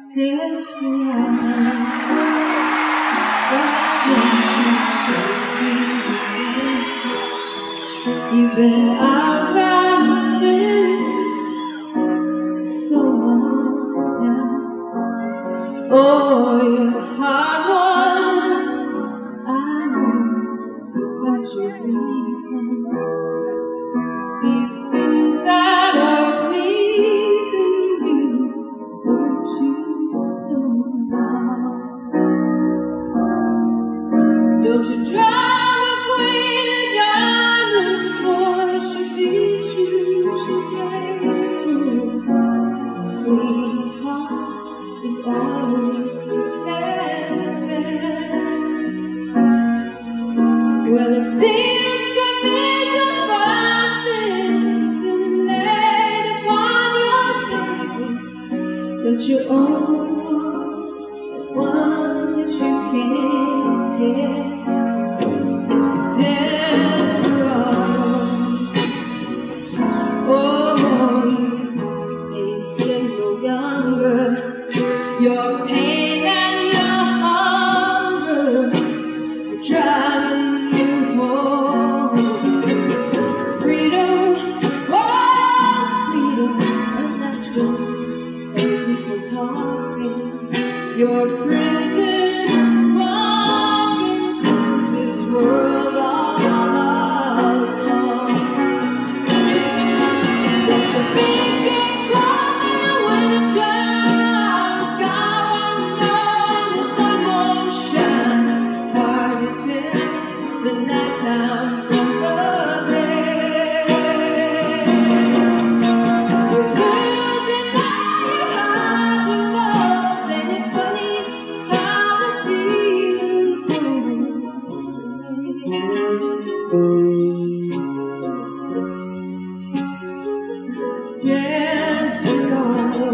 You've been out around this so long now. Oh, you're hard one. I know that you're reasons. These things that are pleasing you hurt you so now. Don't you drive a queen of diamonds, for she beats you, she breaks. Queen of hearts is always the best bet. Well, it seems to me that fine things have been laid upon your table, but you only want the ones that you can't get. Your pain and your hunger are driving you home. Freedom, oh, freedom, and that's just some people talking. Your prisoners walking through this world all alone. Don't you think it's cold in the wintertime? The nighttime from the day. You're losing all your highs and lows, ain't it funny how the feeling goes away? Desperado,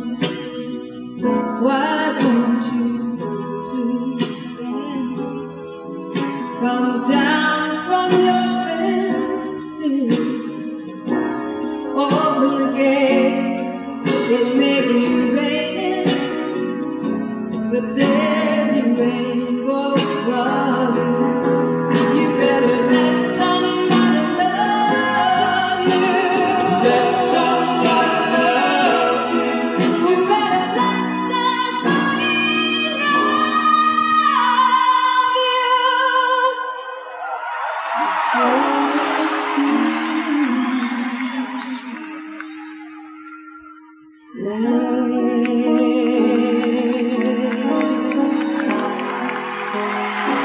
why don't you to sense? Come down from your fences, open the gate. It may be raining, but there's a rainbow above you. You better let somebody love you. Let somebody love you. You better let somebody love you.